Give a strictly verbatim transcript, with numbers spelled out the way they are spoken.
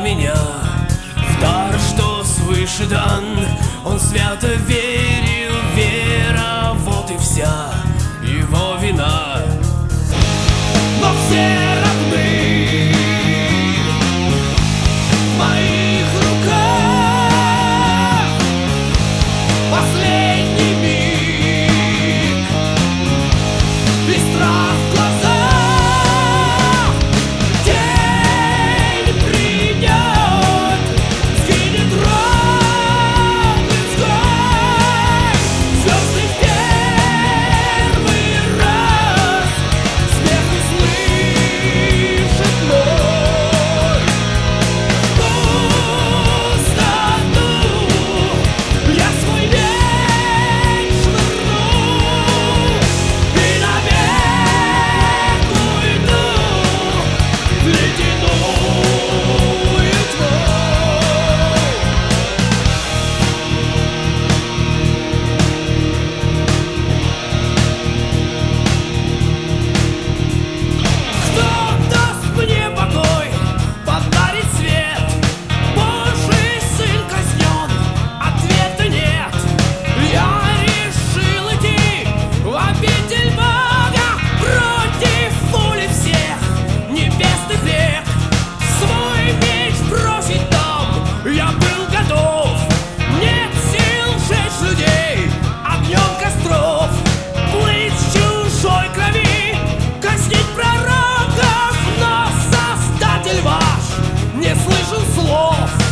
меня в дар, что свыше дан. Он свято верил, вера, вот и вся его вина. Но все равны в моих руках. Последний миг и страх в глазах. День придет, скинет ровный взгляд. Звезды в первый раз смех услышит мой. Пустоту я свой меч швырну и навек уйду в ледяную тьму. Кто даст мне покой, подарит свет? Божий сын казнен, ответа нет. Я решил идти в обитель Бога против воли всех небесных век. Свой меч бросить там я был готов. Нет сил сжечь людей огнем костров, плыть в чужой крови, казнить пророков. Но Создатель ваш не слышал слов.